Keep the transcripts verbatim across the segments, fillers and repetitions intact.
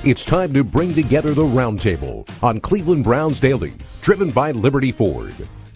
It's time to bring together the Roundtable on Cleveland Browns Daily, driven by Liberty Ford.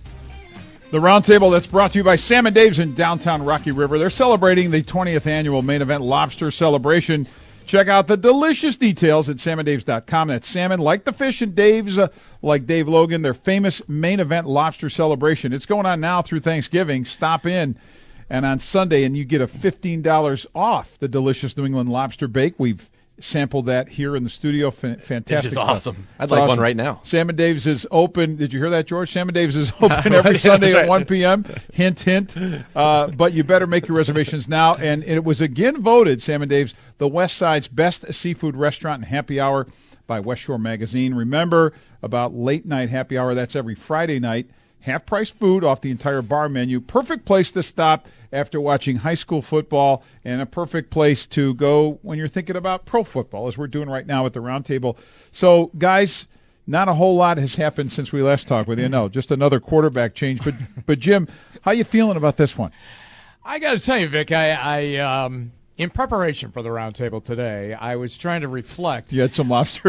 The Roundtable that's brought to you by Sam and Dave's in downtown Rocky River. They're celebrating the twentieth annual Main Event Lobster Celebration. Check out the delicious details at salmon daves dot com. That's salmon like the fish, and Dave's uh, like Dave Logan, their famous Main Event Lobster Celebration. It's going on now through Thanksgiving. Stop in, and on Sunday, and you get a fifteen dollars off the delicious New England lobster bake. We've sampled that here in the studio. F- fantastic. It's stuff. awesome. I'd It's like awesome. one right now. Sam and Dave's is open. Did you hear that, George? Sam and Dave's is open every Sunday at one p.m. Hint, hint. Uh, but you better make your reservations now. And it was again voted, Sam and Dave's, the West Side's best seafood restaurant and happy hour by West Shore Magazine. Remember about late night happy hour. That's every Friday night. Half-price food off the entire bar menu. Perfect place to stop after watching high school football, and a perfect place to go when you're thinking about pro football, as we're doing right now at the Roundtable. So, guys, not a whole lot has happened since we last talked with you. No, just another quarterback change. But, but Jim, how you feeling about this one? I got to tell you, Vic, I, I um, in preparation for the Roundtable today, I was trying to reflect. You had some lobster?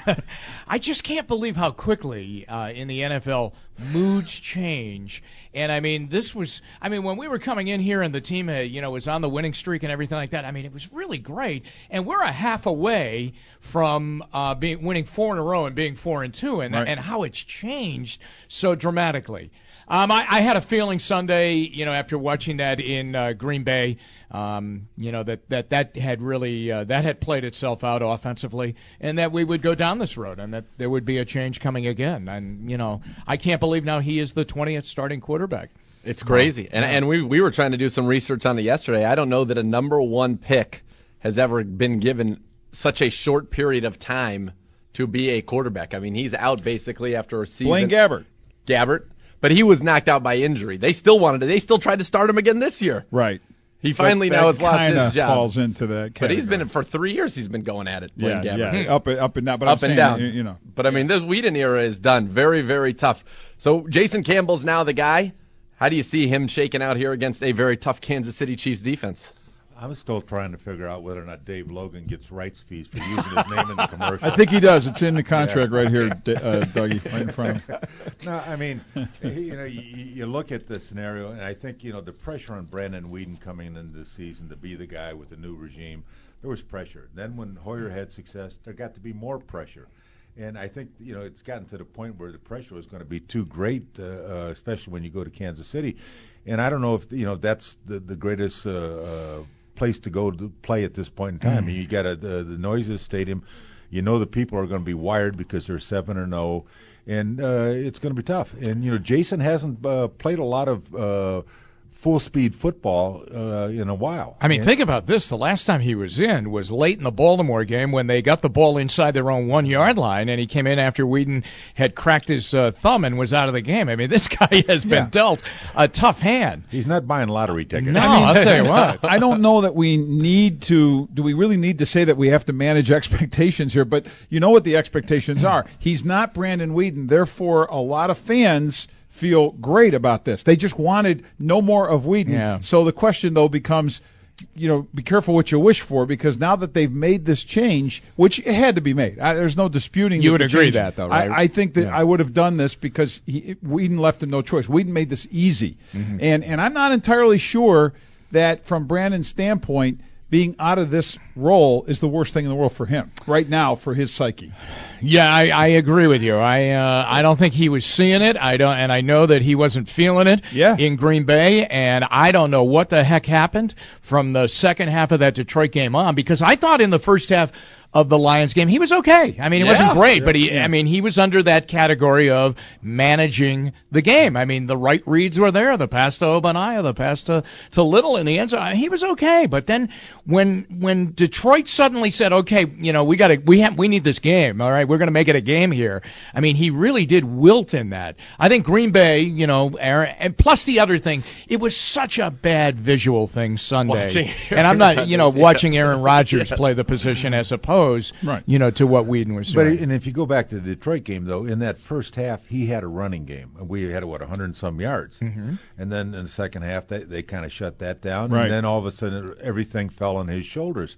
I just can't believe how quickly uh, in the N F L moods change. And, I mean, this was – I mean, when we were coming in here and the team, uh, you know, was on the winning streak and everything like that, I mean, it was really great. And we're a half away from uh, being winning four in a row and being four and two, and, right. and how it's changed so dramatically. Um, I, I had a feeling Sunday, you know, after watching that in uh, Green Bay, um, you know, that, that that had really uh, that had played itself out offensively, and that we would go down this road, and that there would be a change coming again. And you know, I can't believe now he is the twentieth starting quarterback. It's crazy, and and we we were trying to do some research on it yesterday. I don't know that a number one pick has ever been given such a short period of time to be a quarterback. I mean, he's out basically after a season. Blaine Gabbert. Gabbert. But he was knocked out by injury. They still wanted to. They still tried to start him again this year. Right. He finally that, now has that lost his job. Falls into that category. But he's been for three years. He's been going at it. Blaine Yeah, Gabbert. yeah, up and up and down. But up I'm and saying, down. You, you know. But I mean, this Whedon era is done. Very, very tough. So Jason Campbell's now the guy. How do you see him shaking out here against a very tough Kansas City Chiefs defense? I'm still trying to figure out whether or not Dave Logan gets rights fees for using his name in the commercial. I think he does. It's in the contract yeah. right here, uh, Dougie, right in front of him. No, I mean, you know, you, you look at the scenario, and I think, you know, the pressure on Brandon Whedon coming into the season to be the guy with the new regime, there was pressure. Then when Hoyer had success, there got to be more pressure. And I think, you know, it's gotten to the point where the pressure was going to be too great, uh, uh, especially when you go to Kansas City. And I don't know if, you know, that's the, the greatest uh, uh, place to go to play at this point in time. Mm. I mean, you got a, the, the Noises Stadium. You know the people are going to be wired because they're seven or no, and uh, it's going to be tough. And, you know, Jason hasn't uh, played a lot of uh, full-speed football uh, in a while. I mean, and think about this. The last time he was in was late in the Baltimore game when they got the ball inside their own one-yard line, and he came in after Whedon had cracked his uh, thumb and was out of the game. I mean, this guy has been yeah. dealt a tough hand. He's not buying lottery tickets. No, I mean, I'll tell you what. I don't know that we need to – do we really need to say that we have to manage expectations here? But you know what the expectations are. He's not Brandon Whedon. Therefore, a lot of fans – feel great about this. They just wanted no more of Whedon. Yeah. So the question, though, becomes, you know, be careful what you wish for, because now that they've made this change, which it had to be made, I, there's no disputing. You would the agree change. that, though, right? I, I think that yeah. I would have done this because he, Whedon left him no choice. Whedon made this easy. Mm-hmm. And, and I'm not entirely sure that from Brandon's standpoint, being out of this role is the worst thing in the world for him right now, for his psyche. Yeah, I, I agree with you. I uh, I don't think he was seeing it. I don't, and I know that he wasn't feeling it yeah. in Green Bay. And I don't know what the heck happened from the second half of that Detroit game on, because I thought in the first half of the Lions game, he was okay. I mean, it yeah. wasn't great, yeah. but he, I mean, he was under that category of managing the game. I mean, the right reads were there, the pass to Obadiah, the pass to, to Little in the end zone. He was okay. But then when when Detroit suddenly said, okay, you know, we got to, we have, we need this game. All right, we're going to make it a game here. I mean, he really did wilt in that. I think Green Bay, you know, Aaron, and plus the other thing, it was such a bad visual thing Sunday. Watching and I'm not, you know, Rodgers, watching Aaron Rodgers yes. play the position as opposed. Right. You know, to what Whedon was But doing. and if you go back to the Detroit game, though, in that first half, he had a running game. We had, what, one hundred and some yards. Mm-hmm. And then in the second half, they, they kind of shut that down. Right. And then all of a sudden, everything fell on his shoulders.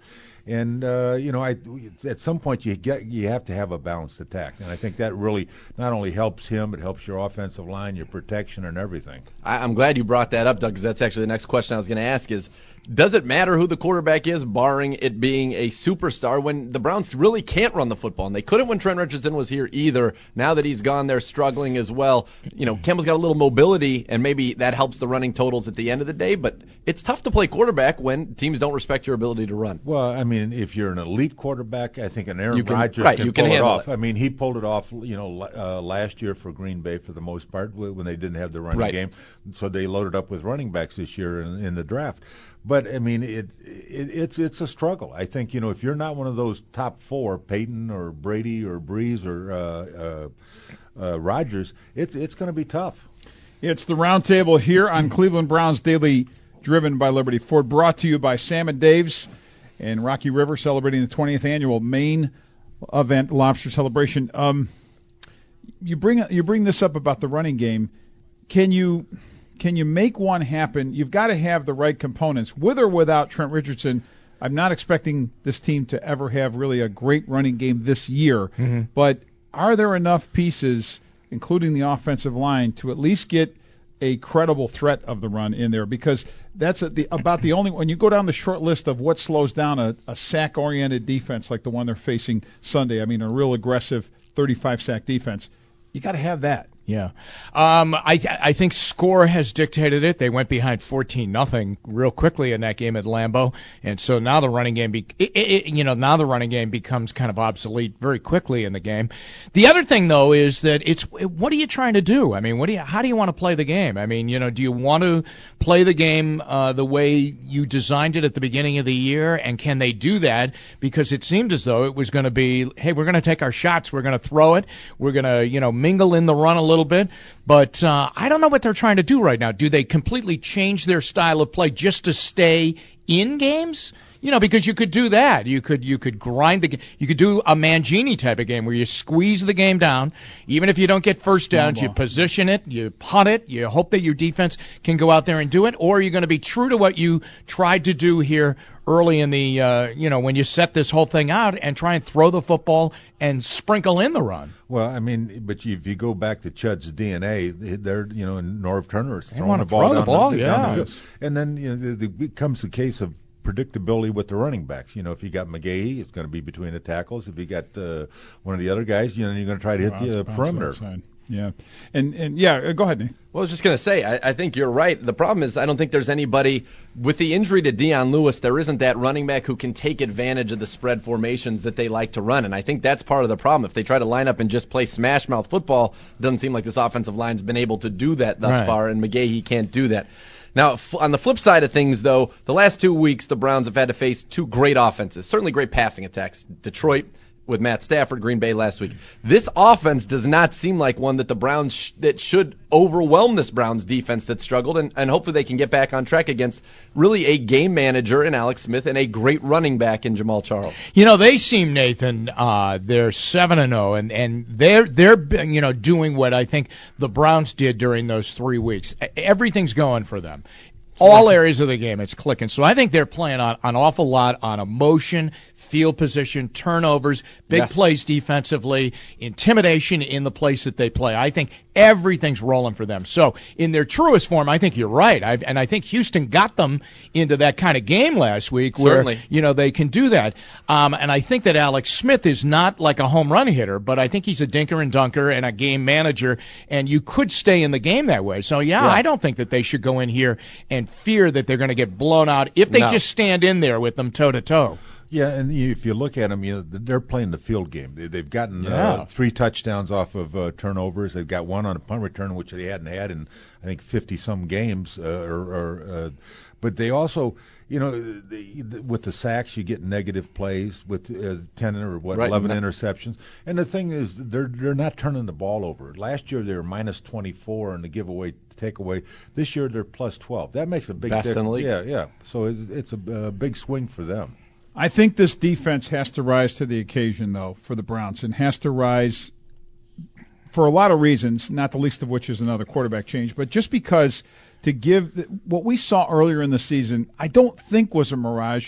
And uh, you know, I, at some point you get you have to have a balanced attack, and I think that really not only helps him, it helps your offensive line, your protection, and everything. I, I'm glad you brought that up, Doug, because that's actually the next question I was going to ask is, does it matter who the quarterback is, barring it being a superstar, when the Browns really can't run the football? And they couldn't when Trent Richardson was here either. Now that he's gone, they're struggling as well. You know, Campbell's got a little mobility, and maybe that helps the running totals at the end of the day, but it's tough to play quarterback when teams don't respect your ability to run. Well, I mean, if you're an elite quarterback, I think an Aaron You can- Rodgers right, can you can pull it handle off. it. I mean, he pulled it off, you know, uh, last year for Green Bay for the most part wh- when they didn't have the running Right. game, so they loaded up with running backs this year in, in the draft. But I mean, it, it it's it's a struggle. I think, you know, if you're not one of those top four, Peyton or Brady or Breeze or uh, uh, uh, Rodgers, it's it's going to be tough. It's the Roundtable here on Cleveland Browns Daily, driven by Liberty Ford, brought to you by Sam and Dave's and Rocky River, celebrating the twentieth annual Main Event Lobster Celebration. Um, you bring you bring this up about the running game. Can you can you make one happen? You've got to have the right components, with or without Trent Richardson. I'm not expecting this team to ever have really a great running game this year, Mm-hmm. but are there enough pieces, including the offensive line, to at least get a credible threat of the run in there? Because that's a, the, about the only, when you go down the short list of what slows down a, a sack-oriented defense like the one they're facing Sunday, I mean a real aggressive thirty-five sack defense, you got to have that. Yeah. Um, I th- I think score has dictated it. They went behind fourteen nothing real quickly in that game at Lambeau, and so now the running game, be- it, it, you know, now the running game becomes kind of obsolete very quickly in the game. The other thing though is that it's what are you trying to do? I mean, what do you how do you want to play the game? I mean, you know, do you want to play the game uh, the way you designed it at the beginning of the year, and can they do that? Because it seemed as though it was going to be, hey, we're going to take our shots, we're going to throw it, we're going to, you know, mingle in the run a little little bit, but uh, I don't know what they're trying to do right now. Do they completely change their style of play just to stay in games? You know, because you could do that. You could you could grind the game. You could do a Mangini type of game where you squeeze the game down. Even if you don't get first downs, you position it, you punt it, you hope that your defense can go out there and do it. Or you're going to be true to what you tried to do here early in the, uh, you know, when you set this whole thing out and try and throw the football and sprinkle in the run. Well, I mean, but if you go back to Chud's D N A, they're, you know, Norv Turner's They throwing wanna the ball throw the down ball, the, yeah. down the field. And then, you know, the, the, it comes the case of predictability with the running backs. You know, if you got McGahee, it's going to be between the tackles. If you got uh, one of the other guys, you know, you're going to try to hit Bounce- the uh, bounce perimeter. outside. Yeah, and and yeah, uh, go ahead, Nate. Well, I was just going to say, I, I think you're right. The problem is I don't think there's anybody, with the injury to Dion Lewis, there isn't that running back who can take advantage of the spread formations that they like to run, and I think that's part of the problem. If they try to line up and just play smash mouth football, it doesn't seem like this offensive line's been able to do that thus Right. far, and McGahee can't do that. Now, f- on the flip side of things, though, the last two weeks the Browns have had to face two great offenses, certainly great passing attacks. Detroit with Matt Stafford, Green Bay last week. This offense does not seem like one that the Browns sh- that should overwhelm this Browns defense that struggled, and, and hopefully they can get back on track against really a game manager in Alex Smith and a great running back in Jamal Charles. You know, they seem, Nathan, uh, they're seven and oh, and and they're they're you know doing what I think the Browns did during those three weeks. E- Everything's going for them. All areas of the game, it's clicking. So I think they're playing on an awful lot on emotion, field position, turnovers, big Yes. plays defensively, intimidation in the place that they play. I think everything's rolling for them. So in their truest form, I think you're right. I've, and I think Houston got them into that kind of game last week where, Certainly. you know, they can do that. Um, and I think that Alex Smith is not like a home run hitter, but I think he's a dinker and dunker and a game manager, and you could stay in the game that way. So, yeah, Yeah. I don't think that they should go in here and fear that they're going to get blown out if they No. just stand in there with them toe-to-toe. Yeah, and you- if you look at them, you know, they're playing the field game. They, they've gotten Yeah. uh, three touchdowns off of uh, turnovers. They've got one on a punt return, which they hadn't had in, I think, fifty-some games. Uh, or, or uh, but they also, you know, the, the, with the sacks, you get negative plays with uh, ten or what, Right. eleven interceptions. And the thing is, they're they're not turning the ball over. Last year they were minus twenty-four in the giveaway takeaway. This year they're plus twelve. That makes a big Best in difference. the league. Yeah, yeah. So it's, it's a, a big swing for them. I think this defense has to rise to the occasion, though, for the Browns, and has to rise for a lot of reasons, not the least of which is another quarterback change, but just because to give what we saw earlier in the season, I don't think was a mirage.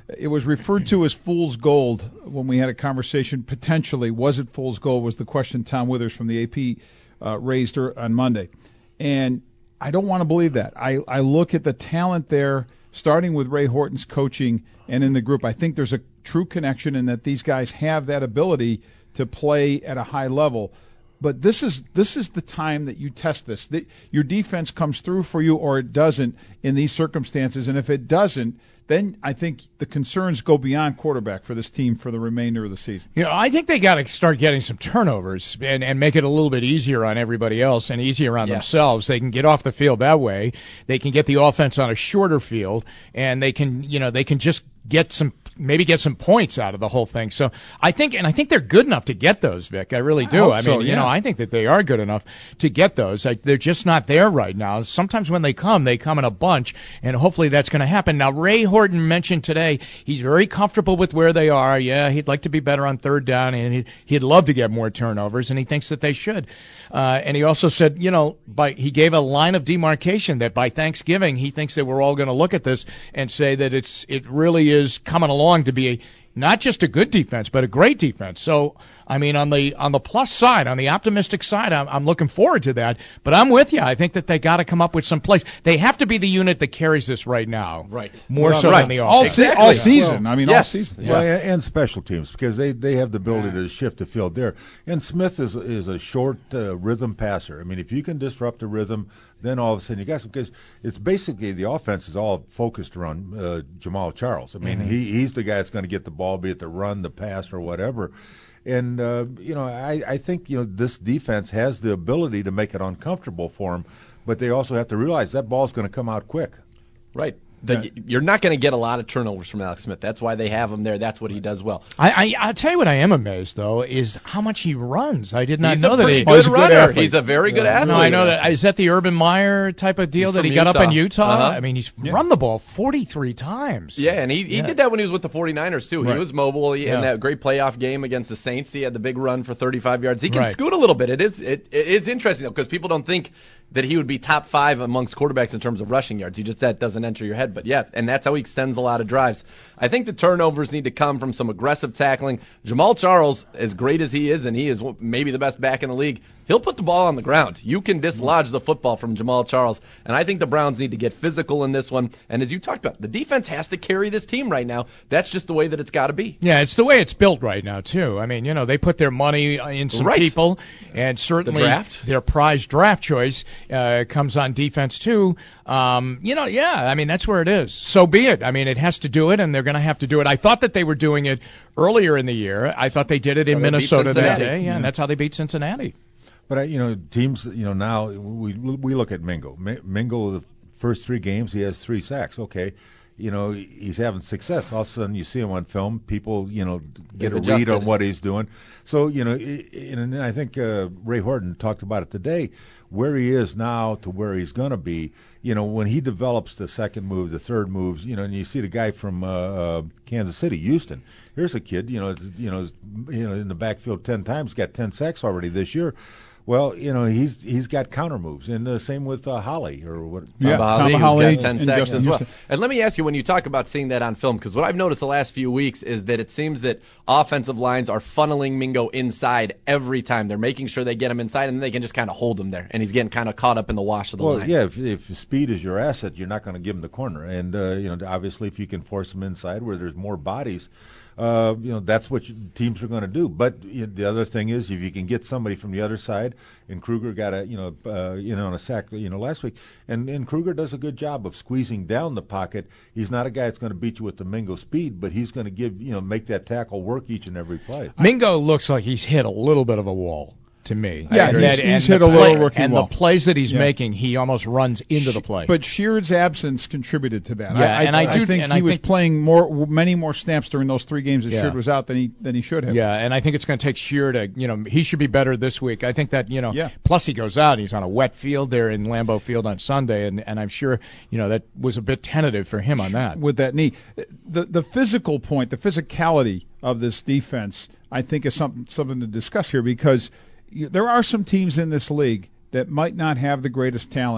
it was referred to as fool's gold when we had a conversation. Potentially, was it fool's gold? Was the question Tom Withers from the A P uh, raised on Monday, and I don't want to believe that. I, I look at the talent there, starting with Ray Horton's coaching and in the group. I think there's a true connection in that these guys have that ability to play at a high level. But this is this is the time that you test this. The, your defense comes through for you or it doesn't in these circumstances. And if it doesn't, then I think the concerns go beyond quarterback for this team for the remainder of the season. You know, I think they got to start getting some turnovers and, and make it a little bit easier on everybody else and easier on yes. themselves. They can get off the field that way. They can get the offense on a shorter field, and they can, you know, they can just get some maybe get some points out of the whole thing. So I think, and I think they're good enough to get those, Vic. I really do. I, I mean, so, you yeah. know, I think that they are good enough to get those. Like, they're just not there right now. Sometimes when they come, they come in a bunch, and hopefully that's going to happen. Now, Ray Horton mentioned today he's very comfortable with where they are. Yeah, he'd like to be better on third down, and he'd, he'd love to get more turnovers, and he thinks that they should. Uh, and he also said, you know, by he gave a line of demarcation that by Thanksgiving he thinks that we're all going to look at this and say that it's it really is coming along to be a, not just a good defense, but a great defense. So, I mean, on the on the plus side, on the optimistic side, I'm, I'm looking forward to that. But I'm with you. I think that they got to come up with some plays. They have to be the unit that carries this right now. Right. More well, so right. than the all, offense. se- Exactly. all season. Well, I mean, yes. all season. Well, Yes. and special teams, because they, they have the ability to shift the field there. And Smith is is a short uh, rhythm passer. I mean, if you can disrupt the rhythm, then all of a sudden you got some. Because it's basically the offense is all focused around uh, Jamal Charles. I mean, mm-hmm. he he's the guy that's going to get the ball, be it the run, the pass, or whatever. And, uh, you know, I, I think, you know, this defense has the ability to make it uncomfortable for them, but they also have to realize that ball's going to come out quick. Right. The, you're not going to get a lot of turnovers from Alex Smith. That's why they have him there. That's what he does well. I, I I'll tell you what I am amazed though is how much he runs. I did not He's know a that pretty he good he's a good runner. athlete. He's a very good Yeah. athlete. No, I know that. Is that the Urban Meyer type of deal He's that he from got up in Utah. Utah? Uh-huh. I mean, he's Yeah. run the ball forty-three times. Yeah, and he, he Yeah. did that when he was with the 49ers, too. Right. He was mobile. He, Yeah. In that great playoff game against the Saints, he had the big run for thirty-five yards. He can Right. scoot a little bit. It is it, it is interesting, though, because people don't think that he would be top five amongst quarterbacks in terms of rushing yards. You just that doesn't enter your head. But, yeah, and that's how he extends a lot of drives. I think the turnovers need to come from some aggressive tackling. Jamal Charles, as great as he is, and he is maybe the best back in the league, he'll put the ball on the ground. You can dislodge the football from Jamal Charles, and I think the Browns need to get physical in this one. And as you talked about, the defense has to carry this team right now. That's just the way that it's got to be. Yeah, it's the way it's built right now, too. I mean, you know, they put their money in some Right. people, and certainly The draft. their prized draft choice uh, comes on defense, too. Um, you know, yeah, I mean, that's where it is. So be it. I mean, it has to do it, and they're going to have to do it. I thought that they were doing it earlier in the year. I thought they did it in how they beat Minnesota that Cincinnati. day, yeah, and that's how they beat Cincinnati. But, I, you know, teams, you know, now we we look at Mingo. Mi- Mingo, the first three games, he has three sacks. Okay. You know, he's having success. All of a sudden, you see him on film. People, you know, get Get a read adjusted. on what he's doing. So, you know, i- and I think uh, Ray Horton talked about it today, where he is now to where he's going to be. You know, when he develops the second move, the third moves, you know, and you see the guy from uh, uh, Kansas City, Houston. Here's a kid, you know, you know, you know, in the backfield ten times, got ten sacks already this year. Well, you know, he's he's got counter moves, and the same with uh, Holly or what. Yeah, Tom Tom Holly, Holly who's got ten and sacks Justin as well. Houston. And let me ask you, when you talk about seeing that on film, because what I've noticed the last few weeks is that it seems that offensive lines are funneling Mingo inside every time. They're making sure they get him inside, and then they can just kind of hold him there, and he's getting kind of caught up in the wash of the Well, line. yeah, if, if speed is your asset, you're not going to give him the corner, and uh, you know, obviously, if you can force him inside where there's more bodies. Uh, you know, that's what you, teams are going to do. But you know, the other thing is, if you can get somebody from the other side, and Kruger got a, you know, uh, you know, on a sack, you know, last week, and and Kruger does a good job of squeezing down the pocket. He's not a guy that's going to beat you with the Mingo speed, but he's going to give, you know, make that tackle work each and every play. Mingo looks like he's hit a little bit of a wall to me. Yeah, and he's- that- he's and hit the a little play- rookie And wall. the plays that he's Yeah. making, he almost runs into the play. But Sheard's absence contributed to that. Yeah, I, and I do- think and he I was think- playing more, many more snaps during those three games that Yeah. Sheard was out than he than he should have. Yeah, and I think it's going to take Shear to, you know, he should be better this week. I think that, you know, Yeah. plus he goes out, he's on a wet field there in Lambeau Field on Sunday, and, and I'm sure, you know, that was a bit tentative for him on that. with that knee. The the physical point, the physicality of this defense, I think is something something to discuss here because you, there are some teams in this league that might not have the greatest talent,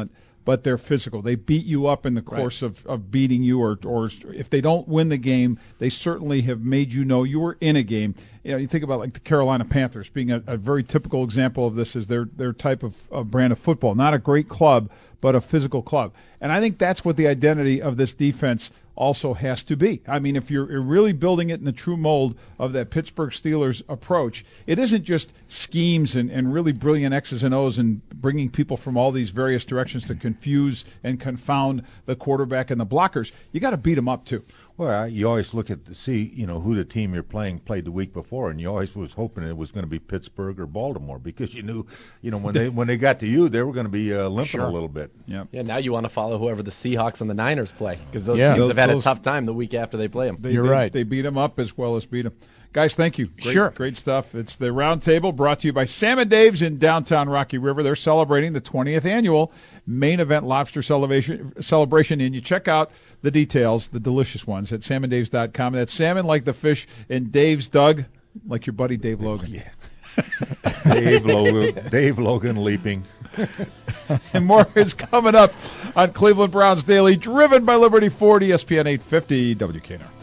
but they're physical. They beat you up in the course right. of, of beating you, or or if they don't win the game, they certainly have made you know you were in a game. You know, you think about like the Carolina Panthers being a, a very typical example of this, is their their type of, of brand of football. Not a great club, but a physical club. And I think that's what the identity of this defense also has to be. I mean, if you're really building it in the true mold of that Pittsburgh Steelers approach, it isn't just schemes and, and really brilliant X's and O's and bringing people from all these various directions to confuse and confound the quarterback and the blockers. You got to beat them up too. Well, you always look at the see, you know, who the team you're playing played the week before, and you always was hoping it was going to be Pittsburgh or Baltimore, because you knew, you know, when they when they got to you, they were going to be uh, limping sure. a little bit. Yep. Yeah. Now you want to follow whoever the Seahawks and the Niners play, because those yeah, teams those, have had those, a tough time the week after they play them. They, You're they, right. They beat them up as well as beat them. Guys, thank you. Great, sure. Great stuff. It's the Round Table, brought to you by Sam and Dave's in downtown Rocky River. They're celebrating the twentieth annual Main Event Lobster Celebration, celebration and you check out the details, the delicious ones, at salmon daves dot com. That's salmon like the fish, and Dave's Doug, like your buddy Dave Logan. Yeah. Dave Logan, Dave Logan leaping. And more is coming up on Cleveland Browns Daily, driven by Liberty Ford, E S P N eight fifty W K N R.